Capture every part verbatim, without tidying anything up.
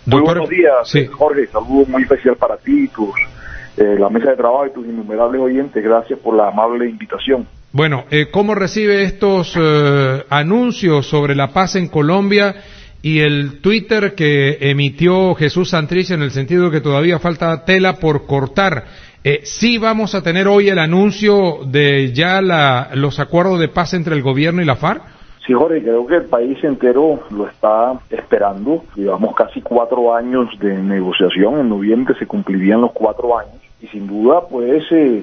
Muy buenos días, sí. Jorge, saludos muy especial para ti, tus, eh, la mesa de trabajo y tus innumerables oyentes. Gracias por la amable invitación. Bueno, eh, ¿cómo recibe estos eh, anuncios sobre la paz en Colombia y el Twitter que emitió Jesús Santrich en el sentido de que todavía falta tela por cortar? Eh, sí vamos a tener hoy el anuncio de ya la, los acuerdos de paz entre el gobierno y la FARC. Sí, Jorge, creo que el país entero lo está esperando. Llevamos casi cuatro años de negociación. En noviembre se cumplirían los cuatro años. Y sin duda, pues, eh,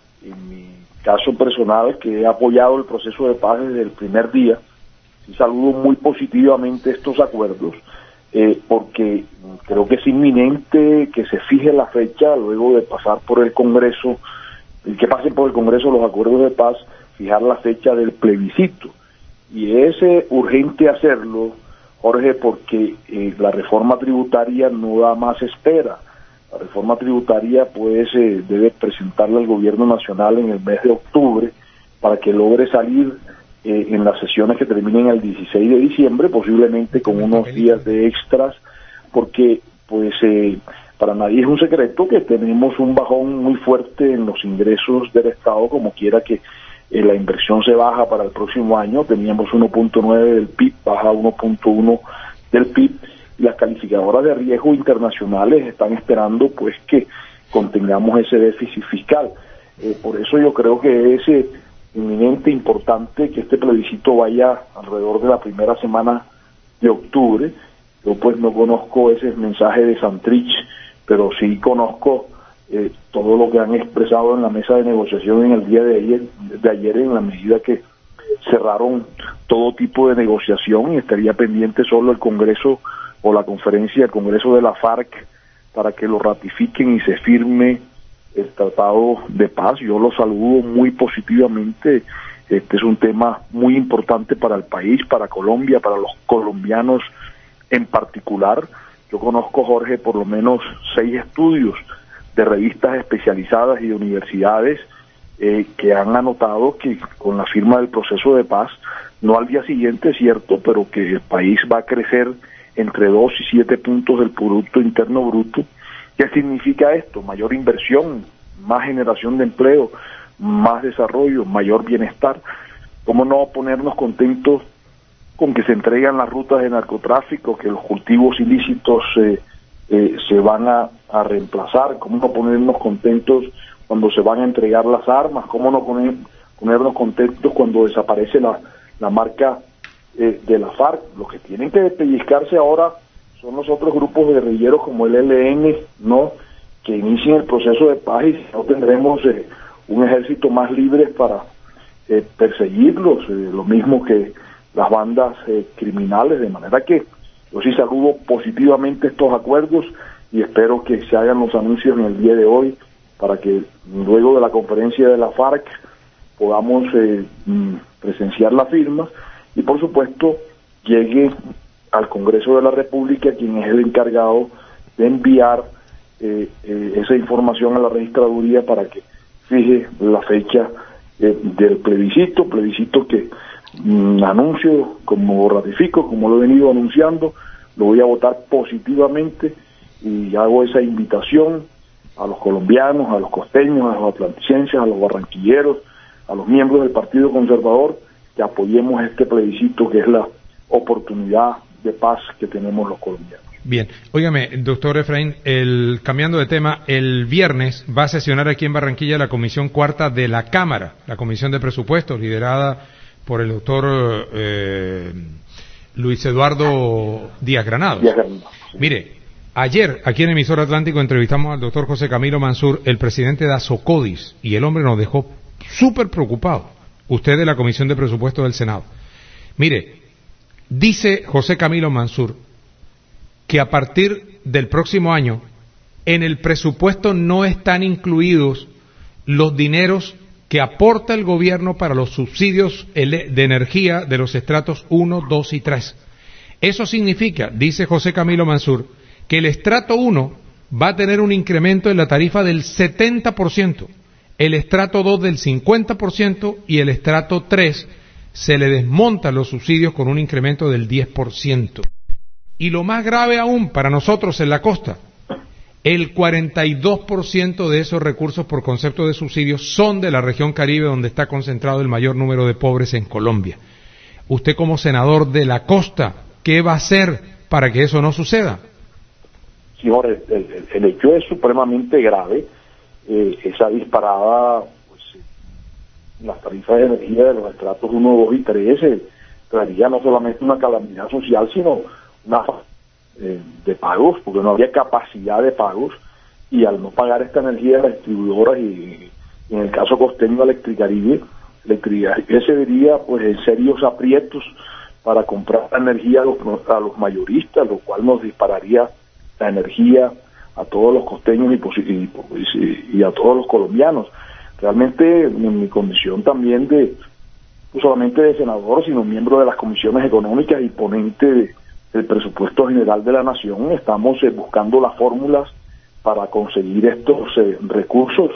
en mi caso personal, que he apoyado el proceso de paz desde el primer día, y saludo muy positivamente estos acuerdos, eh, porque creo que es inminente que se fije la fecha luego de pasar por el Congreso, y que pasen por el Congreso los acuerdos de paz, fijar la fecha del plebiscito. Y es eh, urgente hacerlo, Jorge, porque eh, la reforma tributaria no da más espera. La reforma tributaria pues eh, debe presentarla al gobierno nacional en el mes de octubre para que logre salir eh, en las sesiones que terminen el dieciséis de diciembre, posiblemente con unos días de extras, porque pues eh, para nadie es un secreto que tenemos un bajón muy fuerte en los ingresos del Estado, como quiera que Eh, la inversión se baja para el próximo año. Teníamos uno punto nueve del P I B, baja uno punto uno del P I B, y las calificadoras de riesgo internacionales están esperando pues que contengamos ese déficit fiscal. Eh, por eso yo creo que es eh, inminente, importante que este plebiscito vaya alrededor de la primera semana de octubre. Yo pues no conozco ese mensaje de Santrich, pero sí conozco Eh, todo lo que han expresado en la mesa de negociación en el día de ayer, de ayer en la medida que cerraron todo tipo de negociación, y estaría pendiente solo el Congreso o la conferencia del Congreso de la FARC para que lo ratifiquen y se firme el Tratado de Paz. Yo lo saludo muy positivamente. Este es un tema muy importante para el país, para Colombia, para los colombianos en particular. Yo conozco, Jorge, por lo menos seis estudios de revistas especializadas y de universidades eh, que han anotado que con la firma del proceso de paz, no al día siguiente, es cierto, pero que el país va a crecer entre dos y siete puntos del Producto Interno Bruto. ¿Qué significa esto? Mayor inversión, más generación de empleo, más desarrollo, mayor bienestar. ¿Cómo no ponernos contentos con que se entregan las rutas de narcotráfico, que los cultivos ilícitos eh, Eh, se van a, a reemplazar? ¿Cómo no ponernos contentos cuando se van a entregar las armas? ¿Cómo no poner, ponernos contentos cuando desaparece la, la marca eh, de la FARC? Los que tienen que pellizcarse ahora son los otros grupos guerrilleros como el E L N, ¿no?, que inicien el proceso de paz, y si no tendremos eh, un ejército más libre para eh, perseguirlos, eh, lo mismo que las bandas eh, criminales, de manera que yo sí saludo positivamente estos acuerdos y espero que se hagan los anuncios en el día de hoy para que luego de la conferencia de la FARC podamos eh, presenciar la firma y por supuesto llegue al Congreso de la República, quien es el encargado de enviar eh, eh, esa información a la registraduría para que fije la fecha eh, del plebiscito, plebiscito que Mm, anuncio, como ratifico, como lo he venido anunciando, lo voy a votar positivamente, y hago esa invitación a los colombianos, a los costeños, a los atlanticenses, a los barranquilleros, a los miembros del Partido Conservador, que apoyemos este plebiscito, que es la oportunidad de paz que tenemos los colombianos. Bien, óigame, doctor Efraín, el, cambiando de tema, el viernes va a sesionar aquí en Barranquilla la Comisión Cuarta de la Cámara, la Comisión de Presupuestos, liderada por el doctor eh, Luis Eduardo Díaz Granados. Díaz Granados. Sí. Mire, ayer aquí en Emisor Atlántico entrevistamos al doctor José Camilo Mansur, el presidente de Asocodis, y el hombre nos dejó súper preocupado. Usted de la Comisión de Presupuestos del Senado. Mire, dice José Camilo Mansur que a partir del próximo año en el presupuesto no están incluidos los dineros que aporta el gobierno para los subsidios de energía de los estratos uno, dos y tres. Eso significa, dice José Camilo Mansur, que el estrato uno va a tener un incremento en la tarifa del setenta por ciento, el estrato dos del cincuenta por ciento y el estrato tres se le desmontan los subsidios con un incremento del diez por ciento. Y lo más grave aún para nosotros en la costa, el cuarenta y dos por ciento de esos recursos por concepto de subsidios son de la región Caribe, donde está concentrado el mayor número de pobres en Colombia. Usted como senador de la costa, ¿qué va a hacer para que eso no suceda? Señor, el, el, el hecho es supremamente grave. Eh, esa disparada pues, en las tarifas de energía de los estratos uno, dos y tres eh, traería no solamente una calamidad social, sino una eh, de pagos, porque no habría capacidad de pagos, y al no pagar esta energía de las distribuidoras y, y en el caso costeño Electricaribe, Electricaribe se vería pues en serios aprietos para comprar energía a los, a los mayoristas, lo cual nos dispararía la energía a todos los costeños y, y, y, y a todos los colombianos. Realmente en mi condición también de, no solamente de senador, sino miembro de las comisiones económicas y ponente de, del presupuesto general de la nación, estamos eh, buscando las fórmulas para conseguir estos eh, recursos.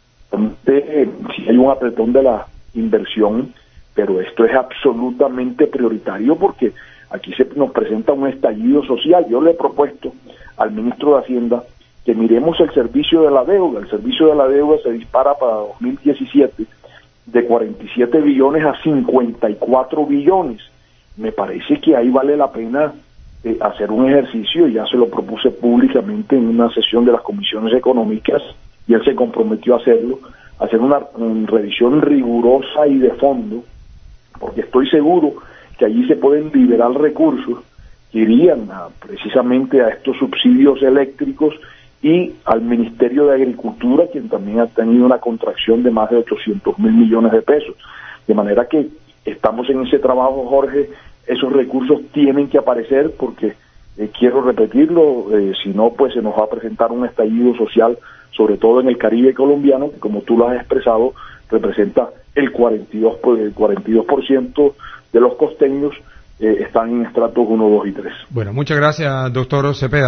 Eh, si hay un apretón de la inversión, pero esto es absolutamente prioritario porque aquí se nos presenta un estallido social. Yo le he propuesto al ministro de Hacienda que miremos el servicio de la deuda. El servicio de la deuda se dispara para dos mil diecisiete de cuarenta y siete billones a cincuenta y cuatro billones. Me parece que ahí vale la pena eh, hacer un ejercicio, ya se lo propuse públicamente en una sesión de las comisiones económicas y él se comprometió a hacerlo, hacer una, una revisión rigurosa y de fondo, porque estoy seguro que allí se pueden liberar recursos que irían a, precisamente a estos subsidios eléctricos y al Ministerio de Agricultura, quien también ha tenido una contracción de más de ochocientos mil millones de pesos. De manera que estamos en ese trabajo, Jorge, esos recursos tienen que aparecer porque, eh, quiero repetirlo, eh, si no, pues se nos va a presentar un estallido social, sobre todo en el Caribe colombiano, que como tú lo has expresado, representa el cuarenta y dos por ciento, el cuarenta y dos por ciento de los costeños eh, están en estratos uno, dos y tres. Bueno, muchas gracias, doctor Cepeda.